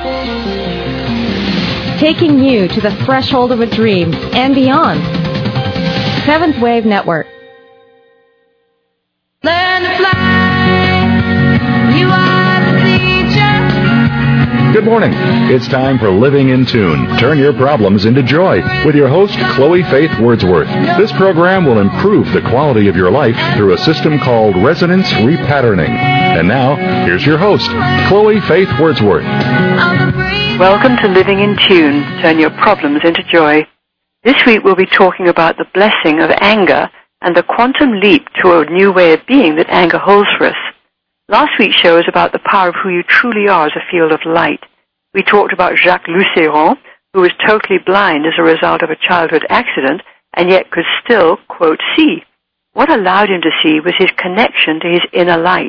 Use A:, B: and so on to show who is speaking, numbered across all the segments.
A: Taking you to the threshold of a dream and beyond. Seventh Wave Network.
B: Learn to fly. You are the teacher.
C: Good morning. It's time for Living in Tune. Turn your problems into joy with your host, Chloe Faith Wordsworth. This program will improve the quality of your life through a system called resonance repatterning. And now, here's your host, Chloe Faith Wordsworth.
D: Welcome to Living in Tune. Turn your problems into joy. This week we'll be talking about the blessing of anger and the quantum leap to a new way of being that anger holds for us. Last week's show was about the power of who you truly are as a field of light. We talked about Jacques Lucéron, who was totally blind as a result of a childhood accident and yet could still, quote, see. What allowed him to see was his connection to his inner light.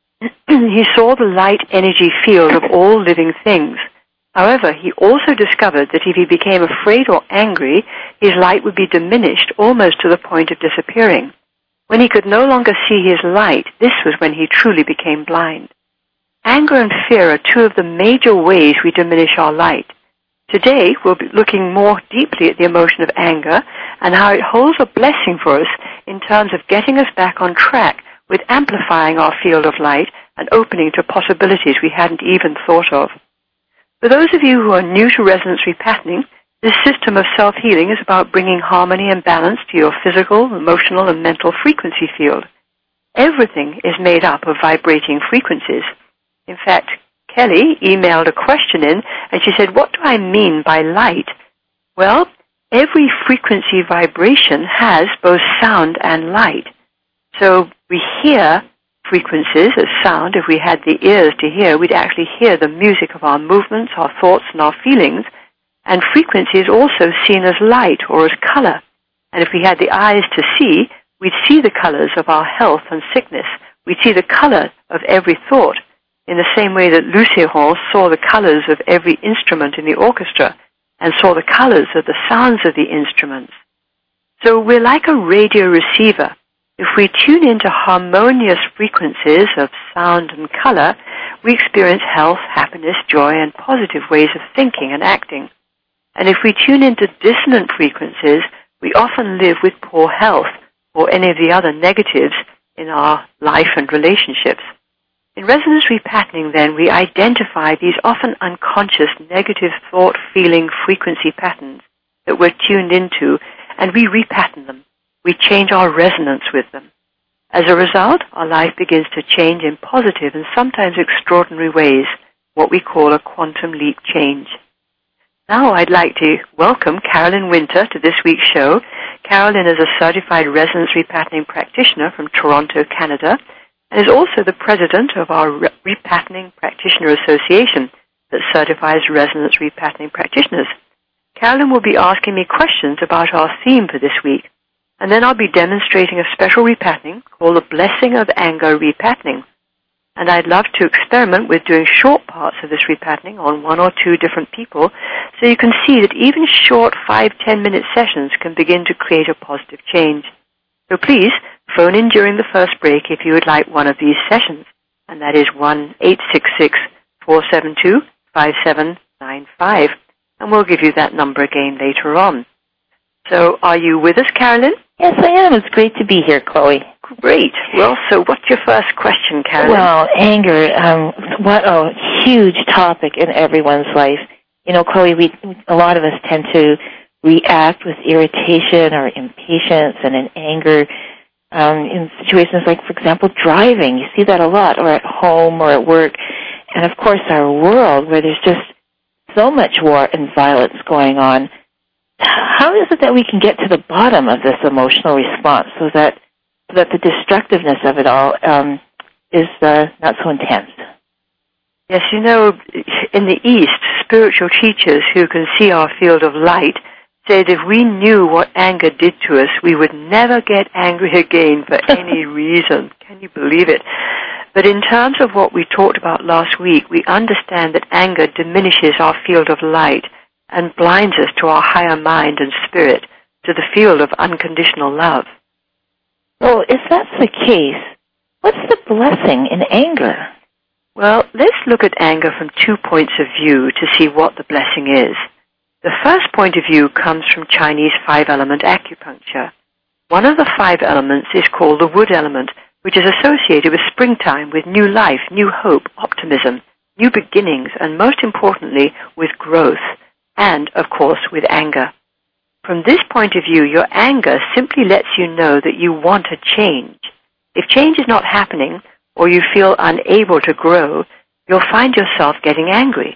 D: He saw the light energy field of all living things. However, he also discovered that if he became afraid or angry, his light would be diminished almost to the point of disappearing. When he could no longer see his light, this was when he truly became blind. Anger and fear are two of the major ways we diminish our light. Today, we'll be looking more deeply at the emotion of anger and how it holds a blessing for us in terms of getting us back on track with amplifying our field of light and opening to possibilities we hadn't even thought of. For those of you who are new to resonance repatterning, this system of self-healing is about bringing harmony and balance to your physical, emotional, and mental frequency field. Everything is made up of vibrating frequencies. In fact, Kelly emailed a question in, and she said, what do I mean by light? Well, every frequency vibration has both sound and light. So we hear frequencies as sound. If we had the ears to hear, we'd actually hear the music of our movements, our thoughts, and our feelings. And frequency is also seen as light or as color. And if we had the eyes to see, we'd see the colors of our health and sickness. We'd see the color of every thought in the same way that Lucéron saw the colors of every instrument in the orchestra and saw the colors of the sounds of the instruments. So we're like a radio receiver. If we tune into harmonious frequencies of sound and color, we experience health, happiness, joy, and positive ways of thinking and acting. And if we tune into dissonant frequencies, we often live with poor health or any of the other negatives in our life and relationships. In resonance repatterning, then, we identify these often unconscious negative thought, feeling, frequency patterns that we're tuned into, and we repattern them. We change our resonance with them. As a result, our life begins to change in positive and sometimes extraordinary ways, what we call a quantum leap change. Now I'd like to welcome Carolyn Winter to this week's show. Carolyn is a certified resonance repatterning practitioner from Toronto, Canada, and is also the president of our Repatterning Practitioner Association that certifies resonance repatterning practitioners. Carolyn will be asking me questions about our theme for this week, and then I'll be demonstrating a special repatterning called the Blessing of Anger Repatterning. And I'd love to experiment with doing short parts of this repatterning on one or two different people so you can see that even short 5-10 minute sessions can begin to create a positive change. So please, phone in during the first break if you would like one of these sessions, and that is 1-866-472-5795, and we'll give you that number again later on. So are you with us, Carolyn?
E: Yes, I am. It's great to be here, Chloe.
D: Great. Well, so what's your first question, Carolyn?
E: Well, anger, what a huge topic in everyone's life. You know, Chloe, a lot of us tend to react with irritation or impatience and in anger in situations like, for example, driving. You see that a lot, or at home or at work. And, of course, our world where there's just so much war and violence going on. How is it that we can get to the bottom of this emotional response so that the destructiveness of it all is not so intense?
D: Yes, you know, in the East, spiritual teachers who can see our field of light say that if we knew what anger did to us, we would never get angry again for any reason. Can you believe it? But in terms of what we talked about last week, we understand that anger diminishes our field of light and blinds us to our higher mind and spirit, to the field of unconditional love.
E: Well, if that's the case, what's the blessing in anger?
D: Well, let's look at anger from 2 points of view to see what the blessing is. The first point of view comes from Chinese 5-element acupuncture. One of the 5 elements is called the wood element, which is associated with springtime, with new life, new hope, optimism, new beginnings, and most importantly, with growth, and, of course, with anger. From this point of view, your anger simply lets you know that you want a change. If change is not happening, or you feel unable to grow, you'll find yourself getting angry.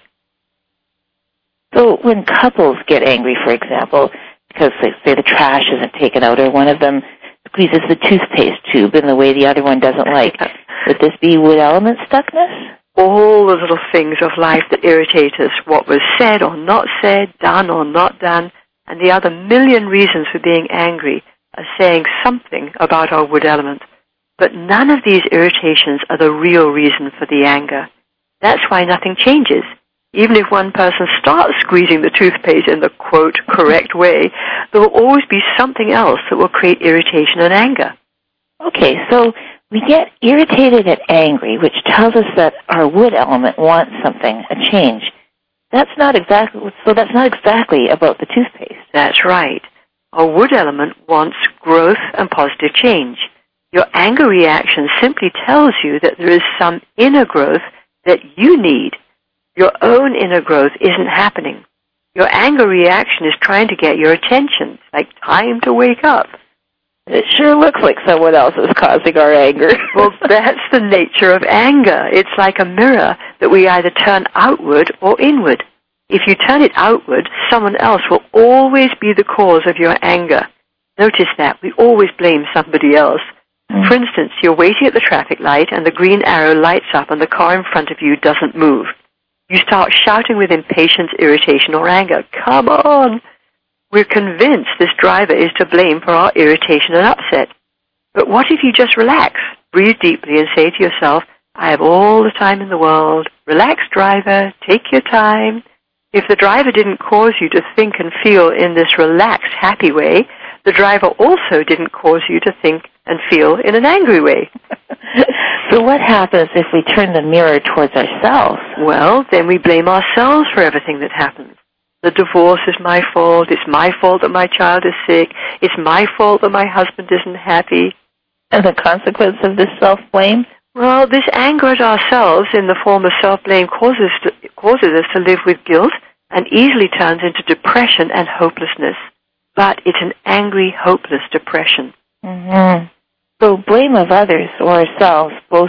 E: So when couples get angry, for example, because they say the trash isn't taken out or one of them squeezes the toothpaste tube in the way the other one doesn't like, would this be wood element stuckness?
D: All the little things of life that irritate us, what was said or not said, done or not done, and the other million reasons for being angry are saying something about our wood element. But none of these irritations are the real reason for the anger. That's why nothing changes. Even if one person starts squeezing the toothpaste in the, quote, correct way, there will always be something else that will create irritation and anger.
E: Okay, so we get irritated and angry, which tells us that our wood element wants something, a change. That's not exactly about the toothpaste.
D: That's right. Our wood element wants growth and positive change. Your anger reaction simply tells you that there is some inner growth that you need. Your own inner growth isn't happening. Your anger reaction is trying to get your attention. It's like time to wake up.
E: It sure looks like someone else is causing our anger.
D: Well, that's the nature of anger. It's like a mirror that we either turn outward or inward. If you turn it outward, someone else will always be the cause of your anger. Notice that. We always blame somebody else. For instance, you're waiting at the traffic light and the green arrow lights up and the car in front of you doesn't move. You start shouting with impatience, irritation, or anger. Come on! We're convinced this driver is to blame for our irritation and upset. But what if you just relax, breathe deeply, and say to yourself, I have all the time in the world. Relax, driver. Take your time. If the driver didn't cause you to think and feel in this relaxed, happy way, the driver also didn't cause you to think and feel in an angry way.
E: So what happens if we turn the mirror towards ourselves?
D: Well, then we blame ourselves for everything that happens. The divorce is my fault. It's my fault that my child is sick. It's my fault that my husband isn't happy.
E: And the consequence of this self-blame?
D: Well, this anger at ourselves in the form of self-blame causes us to live with guilt and easily turns into depression and hopelessness. But it's an angry, hopeless depression.
E: Mm-hmm. So blame of others or ourselves, both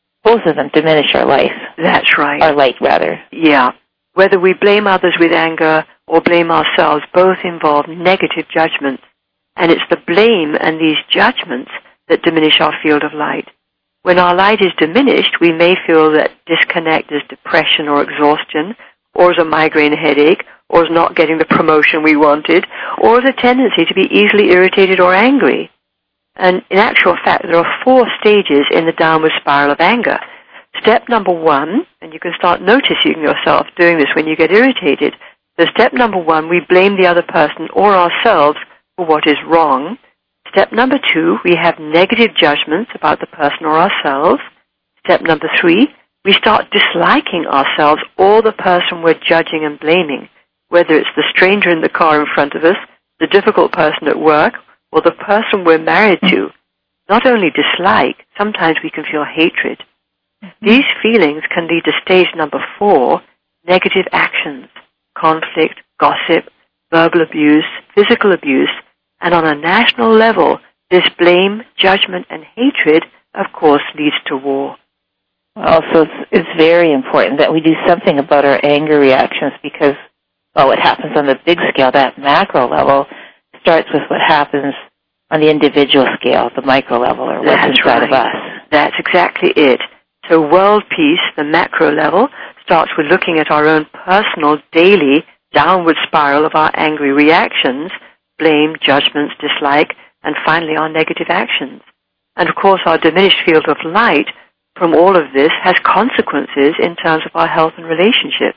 E: of them diminish our life.
D: That's right.
E: Our light, rather.
D: Yeah. Whether we blame others with anger or blame ourselves, both involve negative judgments. And it's the blame and these judgments that diminish our field of light. When our light is diminished, we may feel that disconnect is depression or exhaustion, or as a migraine headache, or as not getting the promotion we wanted, or as a tendency to be easily irritated or angry. And in actual fact, there are 4 stages in the downward spiral of anger. Step number 1, and you can start noticing yourself doing this when you get irritated. So step number 1, we blame the other person or ourselves for what is wrong. Step number 2, we have negative judgments about the person or ourselves. Step number 3, we start disliking ourselves or the person we're judging and blaming, whether it's the stranger in the car in front of us, the difficult person at work, or the person we're married to. Not only dislike, sometimes we can feel hatred. These feelings can lead to stage number 4, negative actions, conflict, gossip, verbal abuse, physical abuse, and on a national level, this blame, judgment, and hatred, of course, leads to war.
E: Also, it's very important that we do something about our anger reactions because, well, what happens on the big scale, that macro level, starts with what happens on the individual scale, the micro level, or what's inside of us.
D: That's exactly it. So world peace, the macro level, starts with looking at our own personal, daily, downward spiral of our angry reactions, blame, judgments, dislike, and finally our negative actions. And of course our diminished field of light from all of this has consequences in terms of our health and relationships.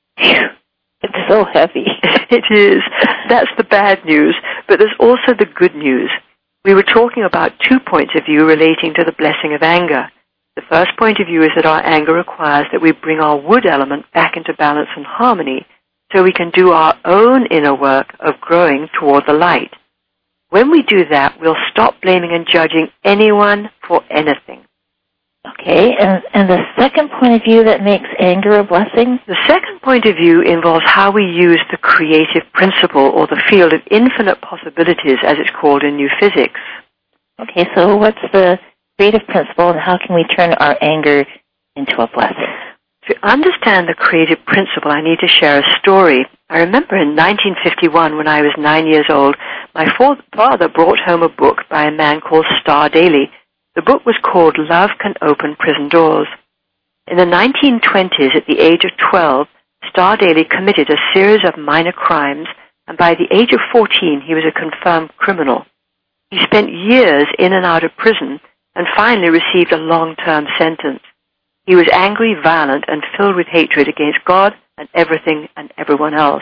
E: It's so heavy.
D: It is. That's the bad news. But there's also the good news. We were talking about 2 points of view relating to the blessing of anger. The first point of view is that our anger requires that we bring our wood element back into balance and harmony so we can do our own inner work of growing toward the light. When we do that, we'll stop blaming and judging anyone for anything.
E: Okay, and the second point of view that makes anger a blessing?
D: The second point of view involves how we use the creative principle or the field of infinite possibilities, as it's called in New Physics.
E: Okay, so what's the creative principle and how can we turn our anger into a blessing?
D: To understand the creative principle, I need to share a story. I remember in 1951, when I was 9 years old, my father brought home a book by a man called Star Daly. The book was called Love Can Open Prison Doors. In the 1920s, at the age of 12, Star Daly committed a series of minor crimes, and by the age of 14, he was a confirmed criminal. He spent years in and out of prison and finally received a long-term sentence. He was angry, violent, and filled with hatred against God and everything and everyone else.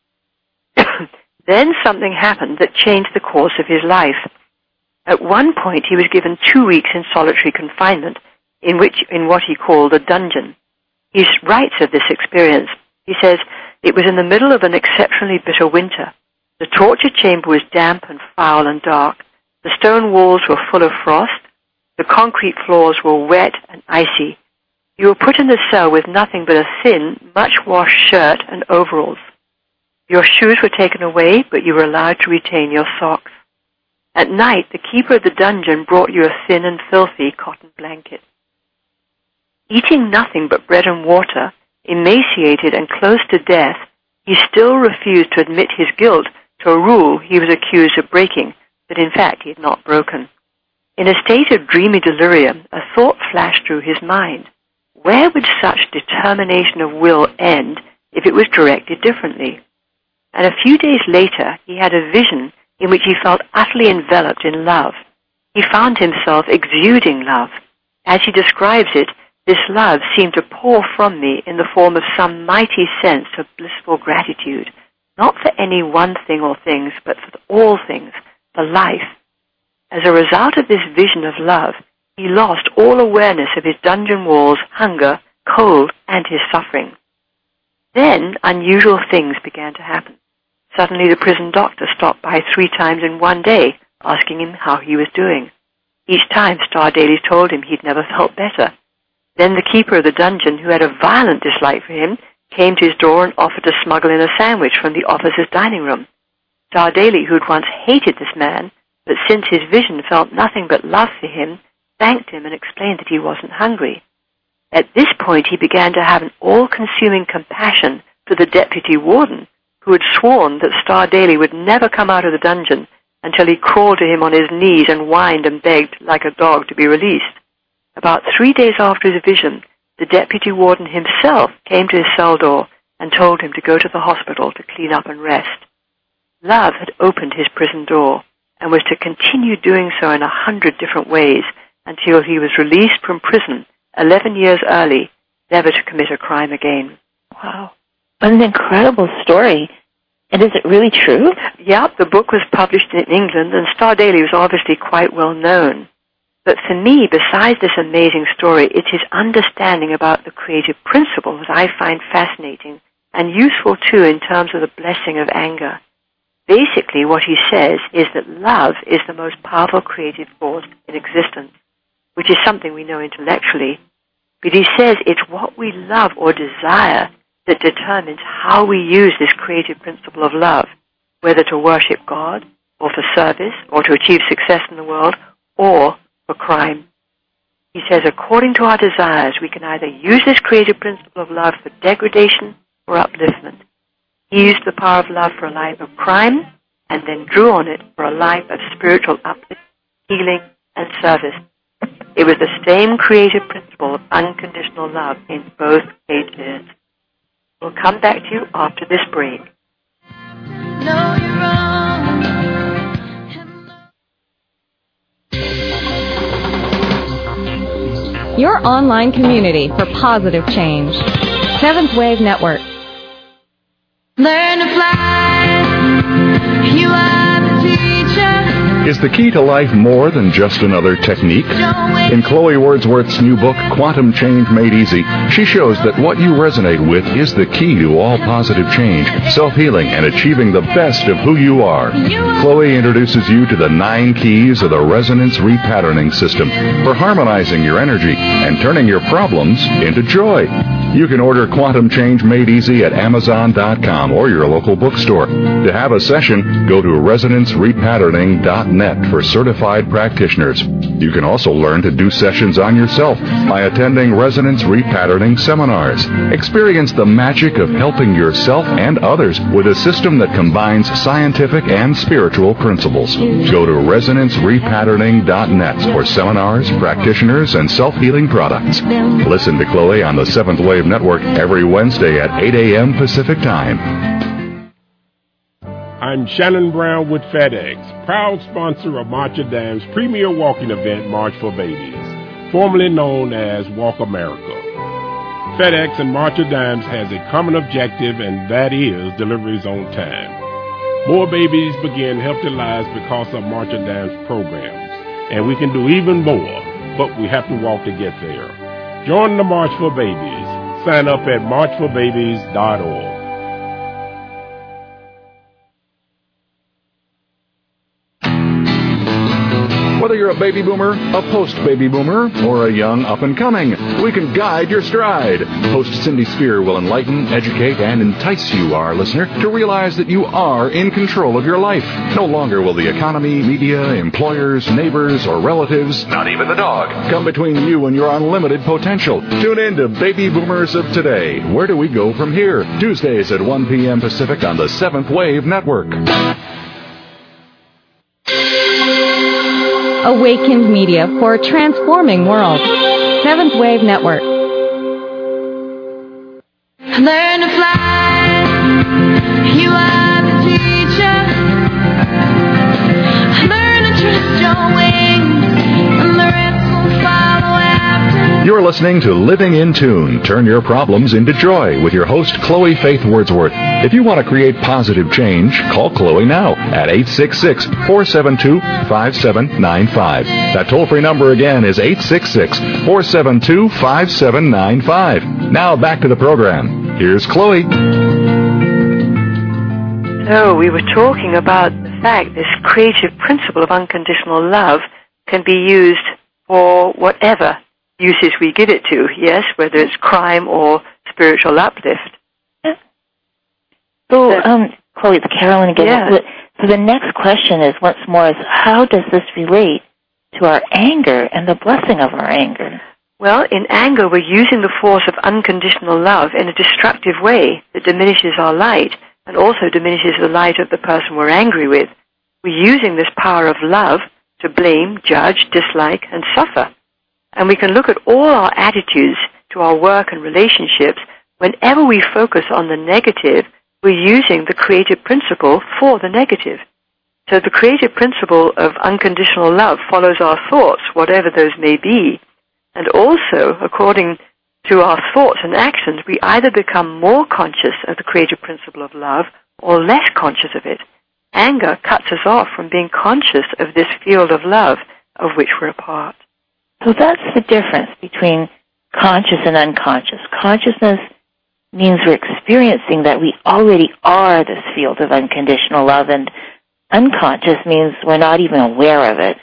D: Then something happened that changed the course of his life. At one point, he was given 2 weeks in solitary confinement in what he called a dungeon. He writes of this experience. He says, "It was in the middle of an exceptionally bitter winter. The torture chamber was damp and foul and dark. The stone walls were full of frost. The concrete floors were wet and icy. You were put in the cell with nothing but a thin, much-washed shirt and overalls. Your shoes were taken away, but you were allowed to retain your socks. At night, the keeper of the dungeon brought you a thin and filthy cotton blanket. Eating nothing but bread and water, emaciated and close to death, he still refused to admit his guilt to a rule he was accused of breaking, that in fact he had not broken. In a state of dreamy delirium, a thought flashed through his mind. Where would such determination of will end if it was directed differently? And a few days later, he had a vision in which he felt utterly enveloped in love. He found himself exuding love. As he describes it, this love seemed to pour from me in the form of some mighty sense of blissful gratitude, not for any one thing or things, but for all things, for life. As a result of this vision of love, he lost all awareness of his dungeon walls, hunger, cold, and his suffering. Then unusual things began to happen. Suddenly the prison doctor stopped by 3 times in one day, asking him how he was doing. Each time Star Daly told him he'd never felt better. Then the keeper of the dungeon, who had a violent dislike for him, came to his door and offered to smuggle in a sandwich from the officer's dining room. Star Daly, who'd once hated this man, but since his vision felt nothing but love for him, thanked him and explained that he wasn't hungry. At this point, he began to have an all-consuming compassion for the deputy warden, who had sworn that Star Daly would never come out of the dungeon until he crawled to him on his knees and whined and begged like a dog to be released. About 3 days after his vision, the deputy warden himself came to his cell door and told him to go to the hospital to clean up and rest. Love had opened his prison door and was to continue doing so in 100 different ways until he was released from prison 11 years early, never to commit a crime again.
E: Wow. What an incredible story. And is it really true?
D: Yeah, the book was published in England, and Star Daly was obviously quite well known. But for me, besides this amazing story, it's his understanding about the creative principle that I find fascinating and useful, too, in terms of the blessing of anger. Basically, what he says is that love is the most powerful creative force in existence, which is something we know intellectually. But he says it's what we love or desire that determines how we use this creative principle of love, whether to worship God, or for service, or to achieve success in the world, or for crime. He says according to our desires, we can either use this creative principle of love for degradation or upliftment. He used the power of love for a life of crime, and then drew on it for a life of spiritual uplift, healing, and service. It was the same creative principle of unconditional love in both cases. We'll come back to you after this break.
B: No, you're wrong.
A: Your online community for positive change. Seventh Wave Network.
B: Learn to fly. You are the teacher.
C: Is the key to life more than just another technique? In Chloe Wordsworth's new book, Quantum Change Made Easy, she shows that what you resonate with is the key to all positive change, self-healing, and achieving the best of who you are. Chloe introduces you to the 9 keys of the Resonance Repatterning System for harmonizing your energy and turning your problems into joy. You can order Quantum Change Made Easy at Amazon.com or your local bookstore. To have a session, go to ResonanceRepatterning.net for certified practitioners. You can also learn to do sessions on yourself by attending Resonance Repatterning seminars. Experience the magic of helping yourself and others with a system that combines scientific and spiritual principles. Go to ResonanceRepatterning.net for seminars, practitioners, and self-healing products. Listen to Chloe on the Seventh Wave Network every Wednesday at 8 a.m. Pacific Time.
F: I'm Shannon Brown with FedEx, proud sponsor of Macho Dam's premier walking event, March for Babies, formerly known as Walk America. FedEx and Macho Dam's has a common objective, and that is deliveries on time. More babies begin healthy lives because of Macho Dam's programs, and we can do even more, but we have to walk to get there. Join the March for Babies. Sign up at marchforbabies.org.
C: Whether you're a baby boomer, a post-baby boomer, or a young up-and-coming, we can guide your stride. Host Cindy Spear will enlighten, educate, and entice you, our listener, to realize that you are in control of your life. No longer will the economy, media, employers, neighbors, or relatives, not even the dog, come between you and your unlimited potential. Tune in to Baby Boomers of Today. Where do we go from here? Tuesdays at 1 p.m. Pacific on the Seventh Wave Network.
A: Awakened Media for a transforming world. Seventh Wave Network.
B: Learn to fly. You are the teacher. Learn to trust your wings, and the rest will follow after.
C: You're listening to Living in Tune. Turn your problems into joy with your host, Chloe Faith Wordsworth. If you want to create positive change, call Chloe now at 866-472-5795. That toll-free number again is 866-472-5795. Now back to the program. Here's Chloe.
D: So we were talking about the fact this creative principle of unconditional love can be used for whatever uses we give it to, yes, whether it's crime or spiritual uplift.
E: So, Chloe, it's Carolyn again.
D: Yeah.
E: So the next question is, once more, is how does this relate to our anger and the blessing of our anger?
D: Well, in anger, we're using the force of unconditional love in a destructive way that diminishes our light and also diminishes the light of the person we're angry with. We're using this power of love to blame, judge, dislike, and suffer. And we can look at all our attitudes to our work and relationships. Whenever we focus on the negative, we're using the creative principle for the negative. So the creative principle of unconditional love follows our thoughts, whatever those may be. And also, according to our thoughts and actions, we either become more conscious of the creative principle of love or less conscious of it. Anger cuts us off from being conscious of this field of love of which we're a part.
E: So that's the difference between conscious and unconscious. Consciousness means we're experiencing that we already are this field of unconditional love, and unconscious means we're not even aware of it.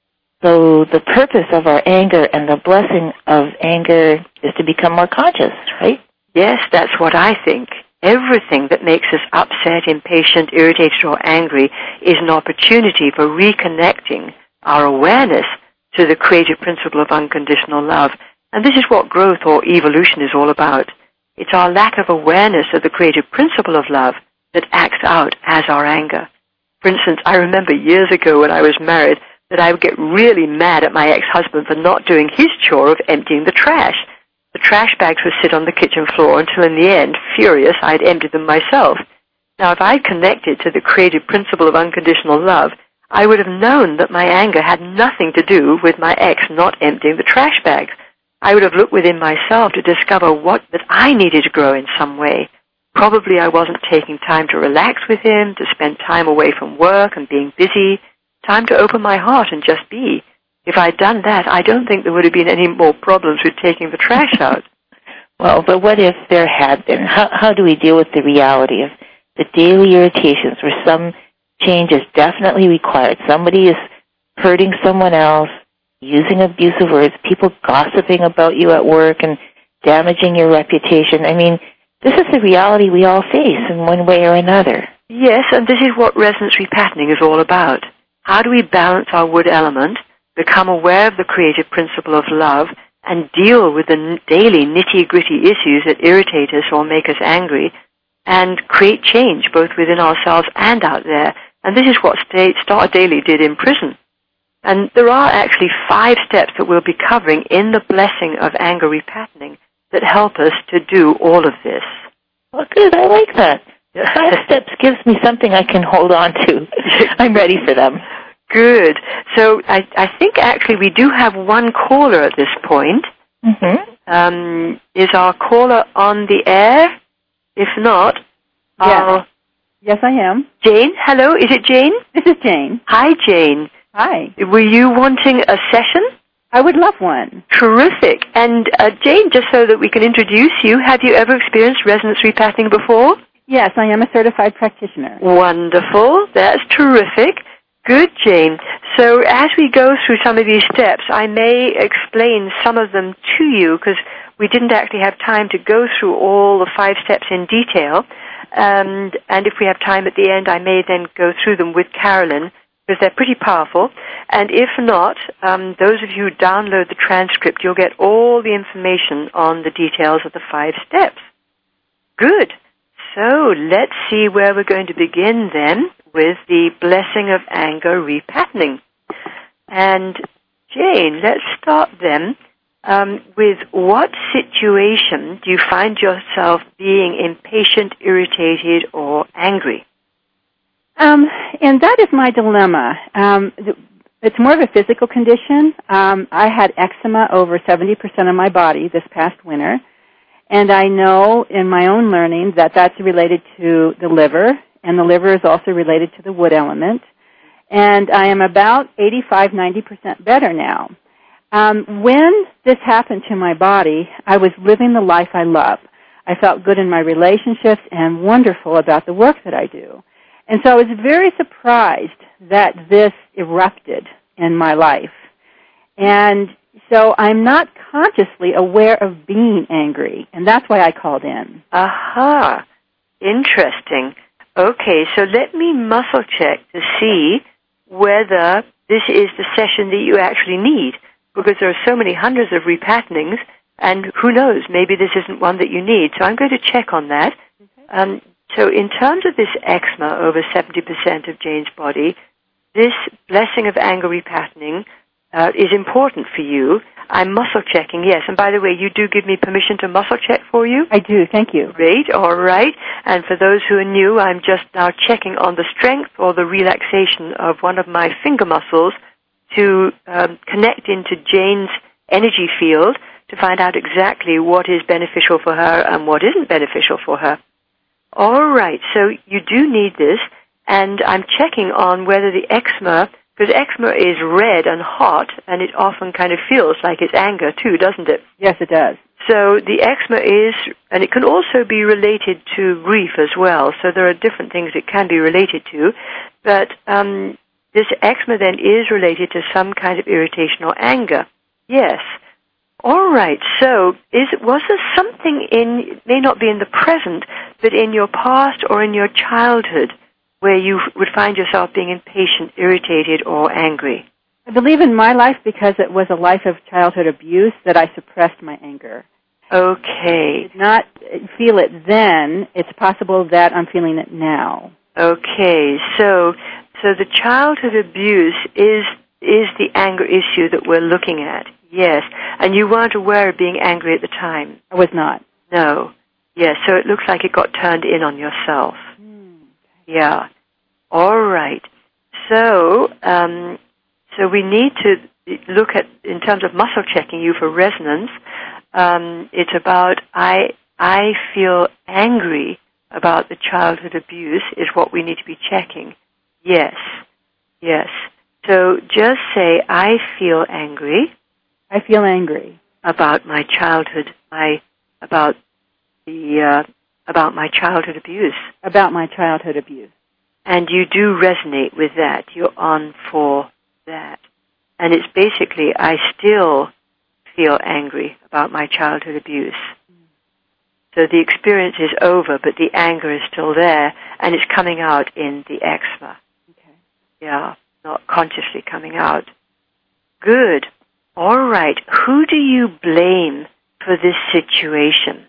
E: So the purpose of our anger and the blessing of anger is to become more conscious, right?
D: Yes, that's what I think. Everything that makes us upset, impatient, irritated, or angry is an opportunity for reconnecting our awareness to the creative principle of unconditional love. And this is what growth or evolution is all about. It's our lack of awareness of the creative principle of love that acts out as our anger. For instance, I remember years ago when I was married that I would get really mad at my ex-husband for not doing his chore of emptying the trash. The trash bags would sit on the kitchen floor until in the end, furious, I'd empty them myself. Now, if I'd connected to the creative principle of unconditional love, I would have known that my anger had nothing to do with my ex not emptying the trash bags. I would have looked within myself to discover that I needed to grow in some way. Probably I wasn't taking time to relax with him, to spend time away from work and being busy. time to open my heart and just be. If I'd done that, I don't think there would have been any more problems with taking the trash out.
E: Well, but what if there had been? How do we deal with the reality of the daily irritations where some change is definitely required? Somebody is hurting someone else, using abusive words, people gossiping about you at work and damaging your reputation. I mean, this is the reality we all face in one way or another.
D: Yes, and this is what resonance repatterning is all about. How do we balance our wood element, become aware of the creative principle of love, and deal with the daily nitty-gritty issues that irritate us or make us angry, and create change both within ourselves and out there. And this is what Star Daily did in prison. And there are actually 5 steps that we'll be covering in the blessing of anger repatterning that help us to do all of this.
E: Well, good. I like that. 5 steps gives me something I can hold on to. I'm ready for them.
D: Good. So I think actually we do have one caller at this point.
E: Mm-hmm.
D: Is our caller on the air? If not,
G: Yes, I am.
D: Jane, hello. Is it Jane?
G: This is Jane.
D: Hi, Jane.
G: Hi.
D: Were you wanting a session?
G: I would love one.
D: Terrific. And Jane, just so that we can introduce you, have you ever experienced resonance repatterning before?
G: Yes, I am a certified practitioner.
D: Wonderful. That's terrific. Good, Jane. So as we go through some of these steps, I may explain some of them to you because we didn't actually have time to go through all the 5 steps in detail. And if we have time at the end, I may then go through them with Carolyn because they're pretty powerful. And if not, those of you who download the transcript, you'll get all the information on the details of the 5 steps. Good. So let's see where we're going to begin then with the blessing of anger repatterning. And Jane, let's start then with what situation do you find yourself being impatient, irritated, or angry?
G: And that is my dilemma. It's more of a physical condition. I had eczema over 70% of my body this past winter. And I know in my own learning that that's related to the liver, and the liver is also related to the wood element. And I am about 85-90% better now. When this happened to my body, I was living the life I love. I felt good in my relationships and wonderful about the work that I do. And so I was very surprised that this erupted in my life. And so I'm not consciously aware of being angry, and that's why I called in.
D: Aha. Interesting. Okay, so let me muscle check to see whether this is the session that you actually need, because there are so many hundreds of repatternings, and who knows, maybe this isn't one that you need. So I'm going to check on that. Okay. So in terms of this eczema over 70% of Jane's body, this blessing of anger repatterning is important for you. I'm muscle checking, yes. And by the way, you do give me permission to muscle check for you?
G: I do, thank you.
D: Great, all right. And for those who are new, I'm just now checking on the strength or the relaxation of one of my finger muscles to connect into Jane's energy field to find out exactly what is beneficial for her and what isn't beneficial for her. All right, so you do need this, and I'm checking on whether the eczema, because eczema is red and hot, and it often kind of feels like it's anger too, doesn't it?
G: Yes, it does.
D: So the eczema is, and it can also be related to grief as well, so there are different things it can be related to, but this eczema then is related to some kind of irritation or anger. Yes. All right, so was there something may not be in the present, but in your past or in your childhood where you would find yourself being impatient, irritated, or angry?
G: I believe in my life, because it was a life of childhood abuse, that I suppressed my anger.
D: Okay.
G: I did not feel it then. It's possible that I'm feeling it now.
D: Okay, so the childhood abuse is the anger issue that we're looking at. Yes, and you weren't aware of being angry at the time?
G: I was not.
D: No. Yes, so it looks like it got turned in on yourself. Yeah. All right. So we need to look at, in terms of muscle checking you for resonance, it's about I feel angry about the childhood abuse is what we need to be checking. Yes. Yes. So just say, I feel angry.
G: I feel angry.
D: About my childhood, about my childhood abuse.
G: About my childhood abuse.
D: And you do resonate with that. You're on for that. And it's basically, I still feel angry about my childhood abuse. So the experience is over, but the anger is still there, and it's coming out in the eczema.
G: Okay.
D: Yeah, not consciously coming out. Good. All right. Who do you blame for this situation?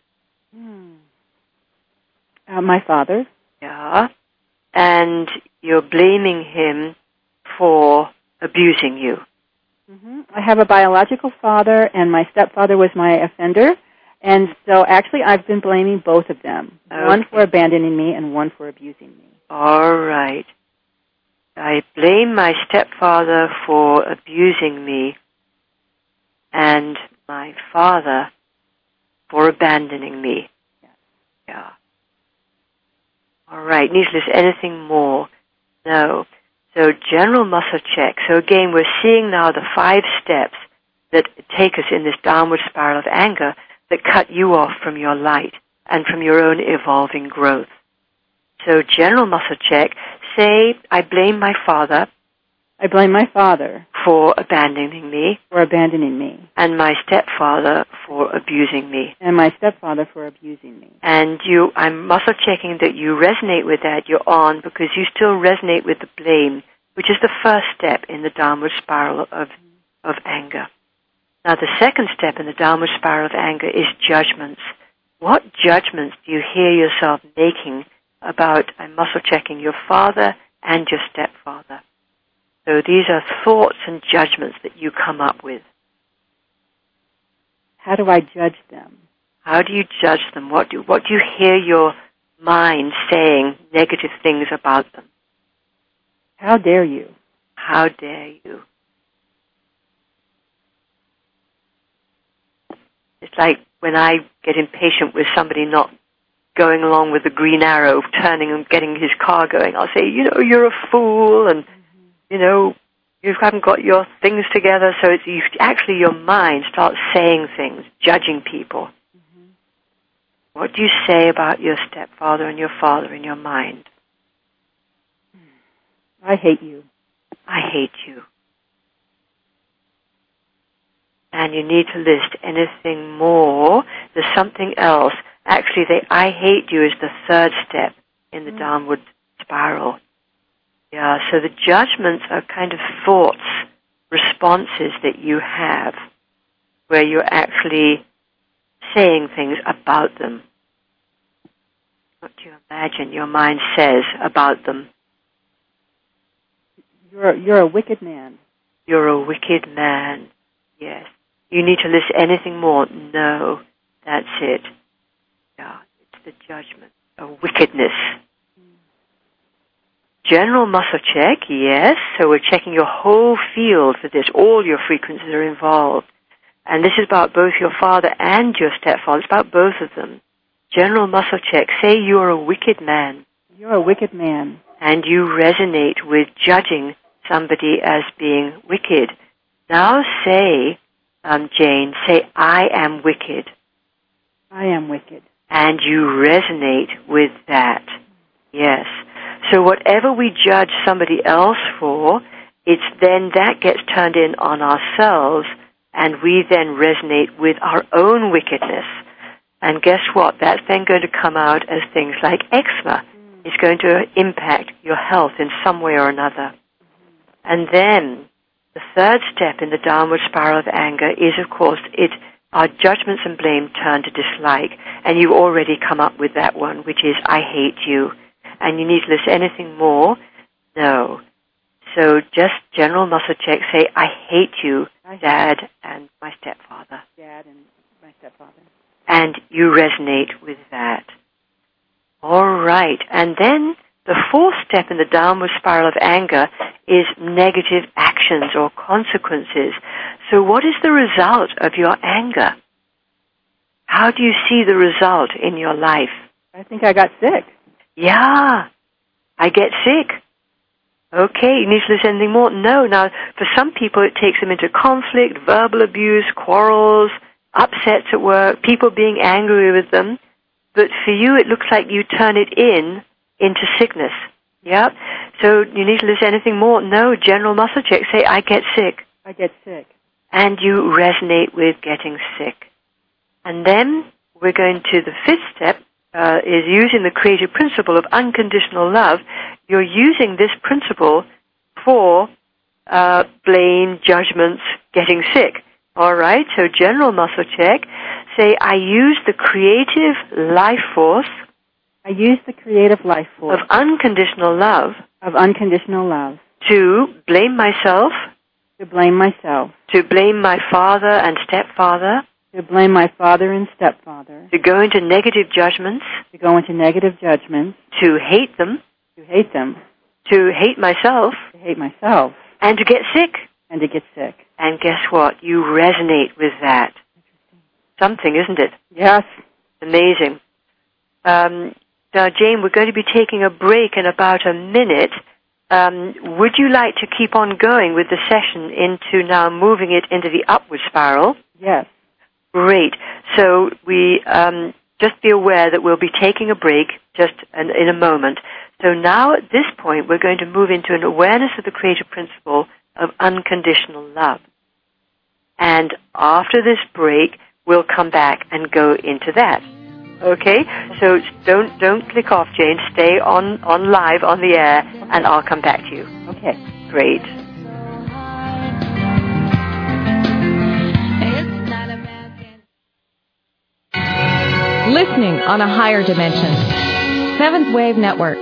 G: My father.
D: Yeah. And you're blaming him for abusing you.
G: Mm-hmm. I have a biological father, and my stepfather was my offender. And so actually I've been blaming both of them. Okay. One for abandoning me and one for abusing me.
D: All right. I blame my stepfather for abusing me and my father for abandoning me. Yeah. All right. Needless anything more? No. So general muscle check. So again, we're seeing now the 5 steps that take us in this downward spiral of anger that cut you off from your light and from your own evolving growth. So general muscle check. Say, I blame my father.
G: I blame my father.
D: For abandoning me.
G: For abandoning me.
D: And my stepfather for abusing me.
G: And my stepfather for abusing me.
D: And I'm muscle checking that you resonate with that, you're on, because you still resonate with the blame, which is the first step in the downward spiral of anger. Now the second step in the downward spiral of anger is judgments. What judgments do you hear yourself making about, I'm muscle checking, your father and your stepfather? So these are thoughts and judgments that you come up with.
G: How do I judge them?
D: How do you judge them? What do you hear your mind saying negative things about them?
G: How dare you?
D: How dare you? It's like when I get impatient with somebody not going along with the green arrow, turning and getting his car going, I'll say, you're a fool, and, you haven't got your things together. So actually your mind starts saying things, judging people. Mm-hmm. What do you say about your stepfather and your father in your mind?
G: I hate you.
D: I hate you. And you need to list anything more. There's something else. Actually, I hate you is the third step in the downward spiral. Yeah, so the judgments are kind of thoughts, responses that you have where you're actually saying things about them. What do you imagine your mind says about them?
G: You're a wicked man.
D: You're a wicked man. Yes. You need to list anything more. No, that's it. Yeah, it's the judgment, a wickedness. General muscle check, yes. So we're checking your whole field for this. All your frequencies are involved. And this is about both your father and your stepfather. It's about both of them. General muscle check. Say you're a wicked man.
G: You're a wicked man.
D: And you resonate with judging somebody as being wicked. Now say, Jane, say, I am wicked.
G: I am wicked.
D: And you resonate with that. Yes. So whatever we judge somebody else for, it's then that gets turned in on ourselves, and we then resonate with our own wickedness. And guess what? That's then going to come out as things like eczema. It's going to impact your health in some way or another. And then the third step in the downward spiral of anger is, of course, our judgments and blame turn to dislike. And you already come up with that one, which is, I hate you. And you need to list anything more? No. So just general muscle check. Say, I hate you, Dad and my stepfather.
G: Dad and my stepfather.
D: And you resonate with that. All right. And then the fourth step in the downward spiral of anger is negative actions or consequences. So what is the result of your anger? How do you see the result in your life?
G: I think I got sick.
D: Yeah, I get sick. Okay, you need to listen to anything more? No. Now, for some people, it takes them into conflict, verbal abuse, quarrels, upsets at work, people being angry with them. But for you, it looks like you turn it into sickness. Yeah? So you need to listen to anything more? No. General muscle check. Say, I get sick.
G: I get sick.
D: And you resonate with getting sick. And then we're going to the fifth step, is using the creative principle of unconditional love. You're using this principle for blame, judgments, getting sick. All right? So general muscle check. Say, I use the creative life force.
G: I use the creative life force.
D: Of unconditional love.
G: Of unconditional love.
D: To blame myself.
G: To blame myself.
D: To blame my father and stepfather.
G: To blame my father and stepfather.
D: To go into negative judgments.
G: To go into negative judgments.
D: To hate them.
G: To hate them.
D: To hate myself.
G: To hate myself.
D: And to get sick.
G: And to get sick.
D: And guess what? You resonate with that. Something, isn't it?
G: Yes.
D: Amazing. Now, Jane, we're going to be taking a break in about a minute. Would you like to keep on going with the session into now moving it into the upward spiral?
G: Yes.
D: Great. So we just be aware that we'll be taking a break just in a moment. So now at this point, we're going to move into an awareness of the creative principle of unconditional love. And after this break, we'll come back and go into that. Okay? So don't click off, Jane. Stay on live on the air, and I'll come back to you.
G: Okay.
D: Great.
A: Listening on a higher dimension. Seventh Wave Network.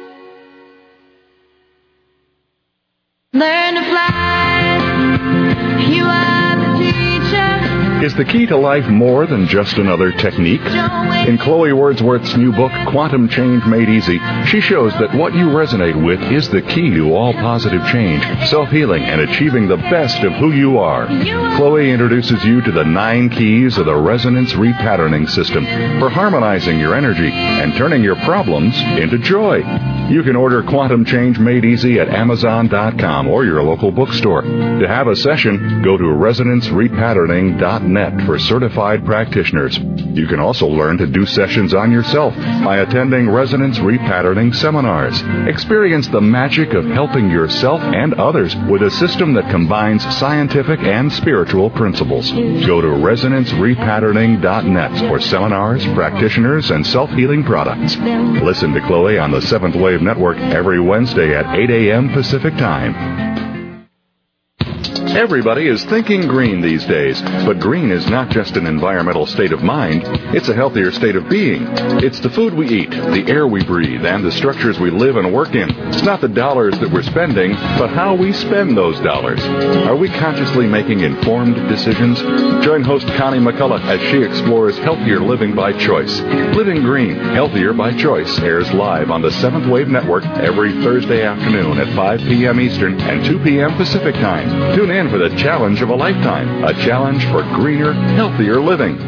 B: Learn to fly. You are the teacher.
C: Is the key to life more than just another technique? In Chloe Wordsworth's new book, Quantum Change Made Easy, she shows that what you resonate with is the key to all positive change, self-healing, and achieving the best of who you are. Chloe introduces you to the 9 keys of the resonance repatterning system for harmonizing your energy and turning your problems into joy. You can order Quantum Change Made Easy at Amazon.com or your local bookstore. To have a session, go to resonancerepatterning.net for certified practitioners. You can also learn to do sessions on yourself by attending Resonance Repatterning seminars. Experience the magic of helping yourself and others with a system that combines scientific and spiritual principles. Go to resonancerepatterning.net for seminars, practitioners, and self-healing products. Listen to Chloe on the Seventh Wave Network every Wednesday at 8 a.m. Pacific Time. Everybody is thinking green these days, but green is not just an environmental state of mind, it's a healthier state of being. It's the food we eat, the air we breathe, and the structures we live and work in. It's not the dollars that we're spending, but how we spend those dollars. Are we consciously making informed decisions? Join host Connie McCullough as she explores healthier living by choice. Living Green, Healthier by Choice airs live on the Seventh Wave Network every Thursday afternoon at 5 p.m. Eastern and 2 p.m. Pacific Time. Tune in for the challenge of a lifetime, a challenge for greener, healthier living.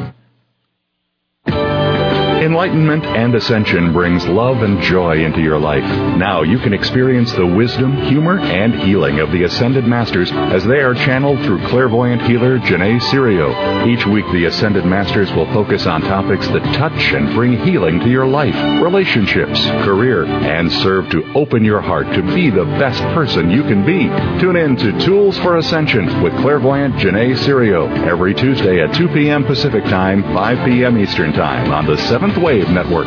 C: Enlightenment and ascension brings love and joy into your life. Now you can experience the wisdom, humor, and healing of the Ascended Masters as they are channeled through clairvoyant healer Janae Serio. Each week, the Ascended Masters will focus on topics that touch and bring healing to your life, relationships, career, and serve to open your heart to be the best person you can be. Tune in to Tools for Ascension with clairvoyant Janae Serio every Tuesday at 2 p.m. Pacific Time, 5 p.m. Eastern Time on the 7th Wave Network.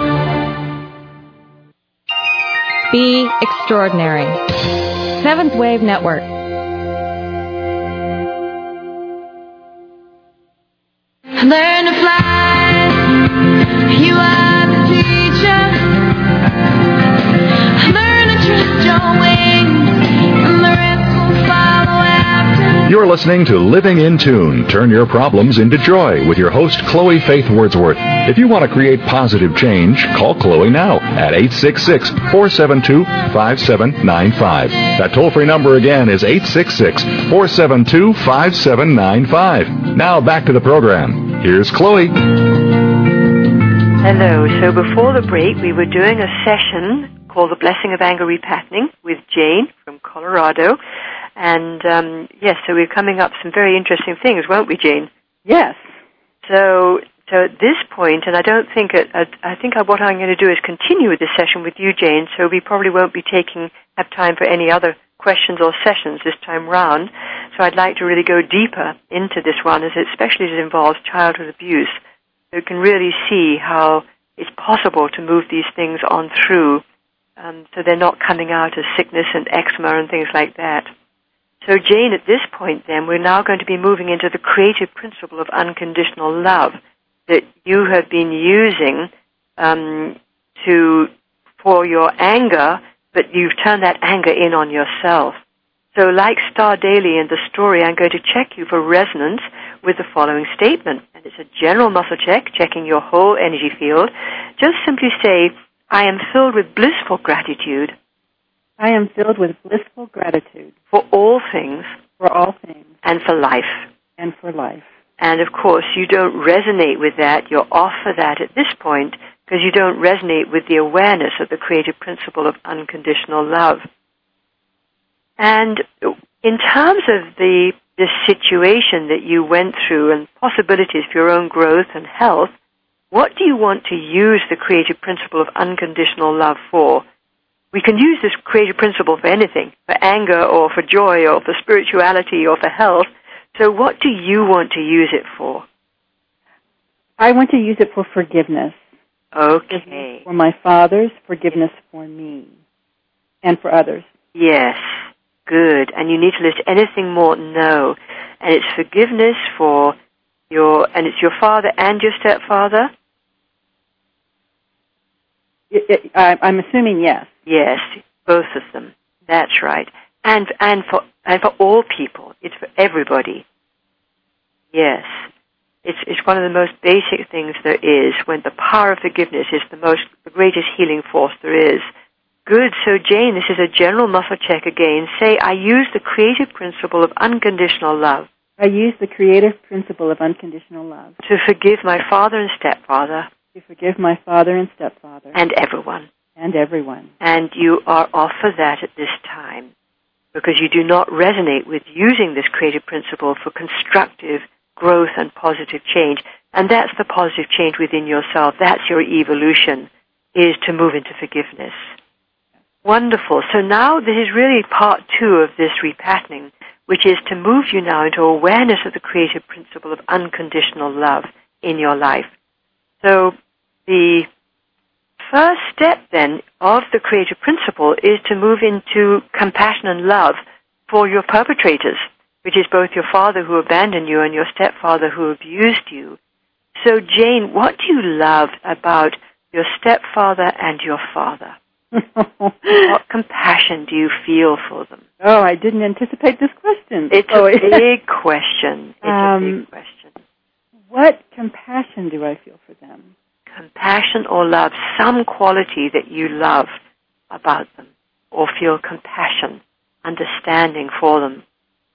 A: Be extraordinary. Seventh Wave Network.
B: Learn to fly. You are the teacher. Learn to trust your wings, and the rest will follow after.
C: You're listening to Living in Tune. Turn your problems into joy with your host, Chloe Faith Wordsworth. If you want to create positive change, call Chloe now at 866-472-5795. That toll-free number again is 866-472-5795. Now back to the program. Here's Chloe.
D: Hello. So before the break, we were doing a session called The Blessing of Anger Repatterning with Jane from Colorado. And, yes, so we're coming up some very interesting things, won't we, Jane?
G: Yes.
D: So at this point, and I don't think I think what I'm going to do is continue with this session with you, Jane, so we probably won't be have time for any other questions or sessions this time round. So I'd like to really go deeper into this one, especially as it involves childhood abuse. So you can really see how it's possible to move these things on through, so they're not coming out as sickness and eczema and things like that. So Jane, at this point then, we're now going to be moving into the creative principle of unconditional love that you have been using for your anger, but you've turned that anger in on yourself. So like Star Daily in the story, I'm going to check you for resonance with the following statement. And it's a general muscle check, checking your whole energy field. Just simply say, I am filled with blissful gratitude.
G: I am filled with blissful gratitude.
D: For all things.
G: For all things.
D: And for life.
G: And for life.
D: And of course, you don't resonate with that. You're off for that at this point because you don't resonate with the awareness of the creative principle of unconditional love. And in terms of the situation that you went through and possibilities for your own growth and health, what do you want to use the creative principle of unconditional love for? We can use this creative principle for anything, for anger or for joy or for spirituality or for health. So what do you want to use it for?
G: I want to use it for forgiveness.
D: Okay.
G: Forgiveness for my fathers, forgiveness for me, and for others.
D: Yes. Good. And you need to list anything more? No. And it's forgiveness for it's your father and your stepfather?
G: I'm assuming yes.
D: Yes, both of them. That's right. And for all people. It's for everybody. Yes. It's one of the most basic things there is, when the power of forgiveness is the greatest healing force there is. Good. So Jane, this is a general muscle check again. Say, I use the creative principle of unconditional love.
G: I use the creative principle of unconditional love.
D: To forgive my father and stepfather.
G: To forgive my father and stepfather.
D: And everyone.
G: And everyone.
D: And you are off for that at this time, because you do not resonate with using this creative principle for constructive growth and positive change. And that's the positive change within yourself. That's your evolution, is to move into forgiveness. Wonderful. So now this is really part 2 of this repatterning, which is to move you now into awareness of the creative principle of unconditional love in your life. So the first step then of the creative principle is to move into compassion and love for your perpetrators, which is both your father who abandoned you and your stepfather who abused you. So Jane, what do you love about your stepfather and your father? What compassion do you feel for them?
G: Oh, I didn't anticipate this question.
D: It's a big question. It's a big question.
G: What compassion do I feel for them?
D: Compassion or love, some quality that you love about them, or feel compassion, understanding for them.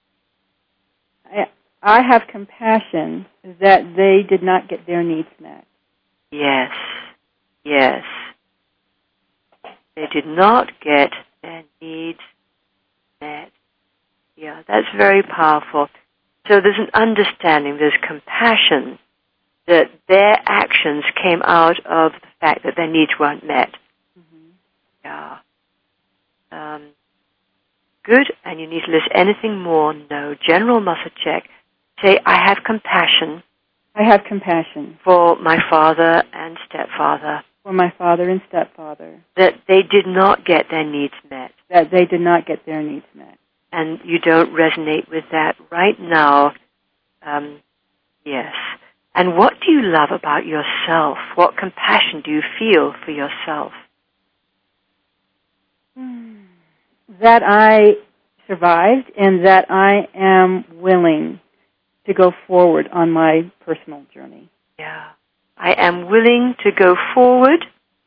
G: I have compassion that they did not get their needs met.
D: Yes, yes. They did not get their needs met. Yeah, that's very powerful. So there's an understanding, there's compassion that their actions came out of the fact that their needs weren't met. Mm-hmm. Yeah. Good, and you need to list anything more. No. General muscle check. Say, I have compassion.
G: I have compassion.
D: For my father and stepfather.
G: For my father and stepfather.
D: That they did not get their needs met.
G: That they did not get their needs met.
D: And you don't resonate with that right now. Yes. And what do you love about yourself? What compassion do you feel for yourself?
G: That I survived and that I am willing to go forward on my personal journey.
D: Yeah. I am willing to go forward.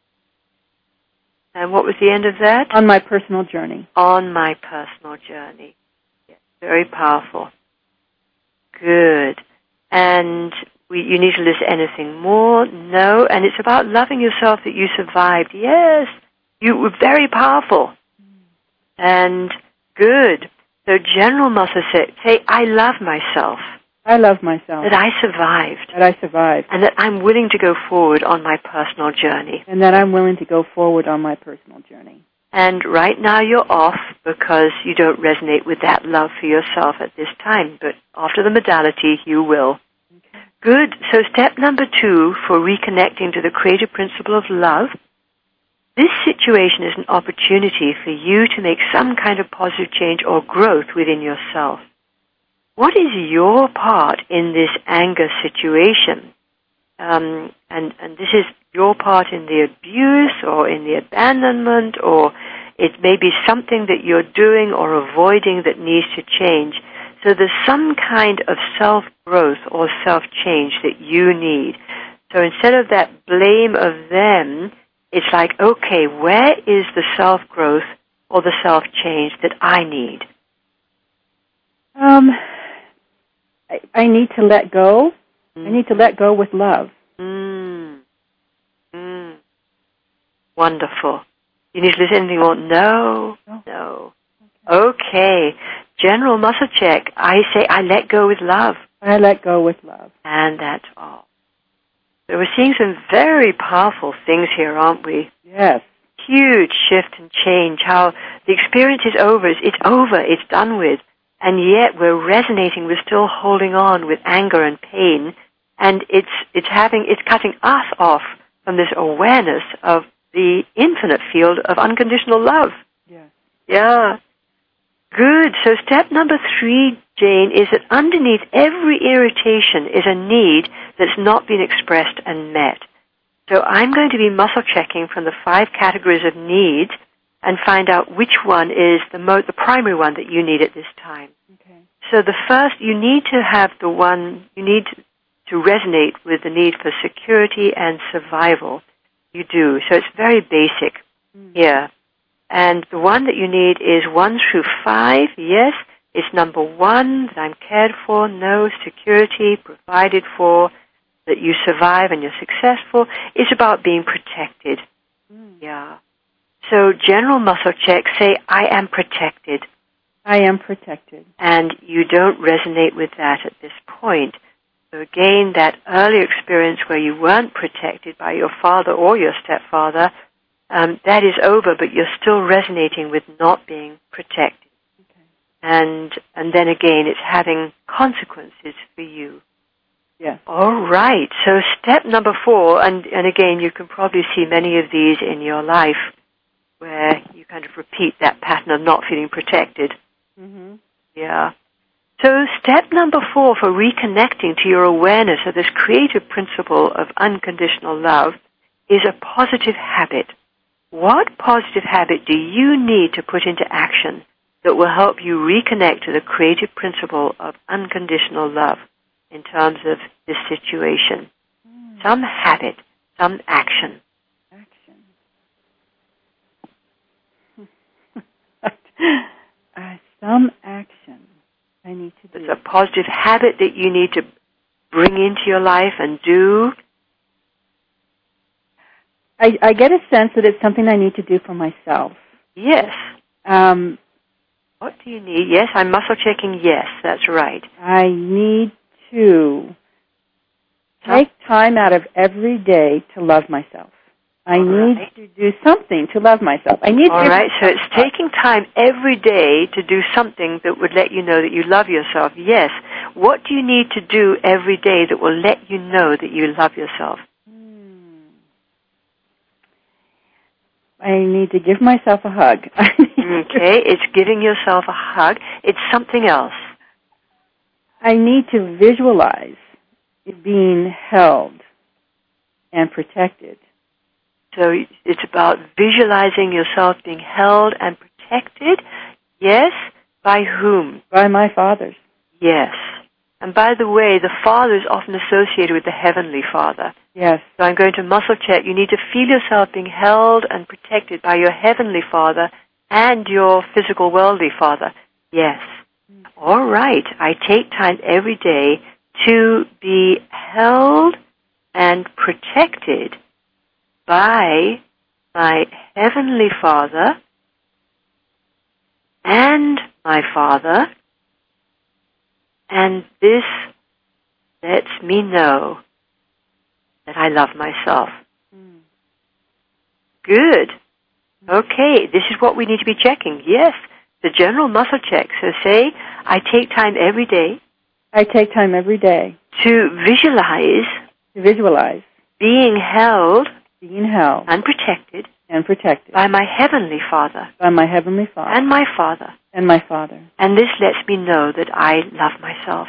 D: And what was the end of that?
G: On my personal journey.
D: On my personal journey. Yes. Very powerful. Good. And you need to list anything more? No. And it's about loving yourself that you survived. Yes. You were very powerful. And Good. So general muscle check. Say, I love myself.
G: I love myself.
D: That I survived.
G: That I survived.
D: And that I'm willing to go forward on my personal journey.
G: And that I'm willing to go forward on my personal journey.
D: And right now you're off because you don't resonate with that love for yourself at this time. But after the modality, you will. Okay. Good. So step number 2 for reconnecting to the creative principle of love. This situation is an opportunity for you to make some kind of positive change or growth within yourself. What is your part in this anger situation? And this is your part in the abuse or in the abandonment, or it may be something that you're doing or avoiding that needs to change. So there's some kind of self-growth or self-change that you need. So instead of that blame of them, it's like, okay, where is the self-growth or the self-change that I need?
G: I need to let go. I need to let go with love.
D: Wonderful. You need to listen to anything you want? No. Okay. General muscle check. I say I let go with love.
G: I let go with love.
D: And that's all. So we're seeing some very powerful things here, aren't we?
G: Yes.
D: Huge shift and change. How the experience is over. It's over. It's done with. And yet we're resonating. We're still holding on with anger and pain. And it's cutting us off from this awareness of the infinite field of unconditional love.
G: Yeah.
D: Yeah. Good. So step number 3, Jane, is that underneath every irritation is a need that's not been expressed and met. So I'm going to be muscle checking from the 5 categories of needs and find out which one is the primary one that you need at this time.
G: Okay.
D: So the first, you need to have the one, you need to resonate with the need for security and survival. You do. So it's very basic here. And the one that you need is 1 through 5. Yes, it's number 1, that I'm cared for, no, security, provided for, that you survive and you're successful. It's about being protected. Yeah. So general muscle check, say, I am protected.
G: I am protected.
D: And you don't resonate with that at this point. So again, that earlier experience where you weren't protected by your father or your stepfather, that is over, but you're still resonating with not being protected.
G: Okay.
D: And then again, it's having consequences for you.
G: Yeah.
D: All right. So step number 4, and again, you can probably see many of these in your life where you kind of repeat that pattern of not feeling protected.
G: Mm-hmm.
D: Yeah. So step number 4 for reconnecting to your awareness of this creative principle of unconditional love is a positive habit. What positive habit do you need to put into action that will help you reconnect to the creative principle of unconditional love in terms of this situation? Some habit, some action.
G: Some action I need to do.
D: There's a positive habit that you need to bring into your life and do.
G: I get a sense that it's something I need to do for myself.
D: Yes. What do you need? Yes, I'm muscle checking. Yes, that's right.
G: I need to take time out of every day to love myself. I need to do something to love myself. I need.
D: All right, so it's taking time every day to do something that would let you know that you love yourself. Yes. What do you need to do every day that will let you know that you love yourself?
G: I need to give myself a hug.
D: Okay, it's giving yourself a hug. It's something else.
G: I need to visualize being held and protected.
D: So it's about visualizing yourself being held and protected. Yes. By whom?
G: By my fathers.
D: Yes. And by the way, the Father is often associated with the Heavenly Father.
G: Yes.
D: So I'm going to muscle check. You need to feel yourself being held and protected by your Heavenly Father and your physical worldly Father. Yes. All right. I take time every day to be held and protected by my Heavenly Father and my Father, and this lets me know that I love myself. Good. Okay, this is what we need to be checking. Yes, the general muscle check. So say, I take time every day.
G: I take time every day
D: to visualize being held and protected by my Heavenly Father.
G: And
D: my Father. And this lets me know that I love myself.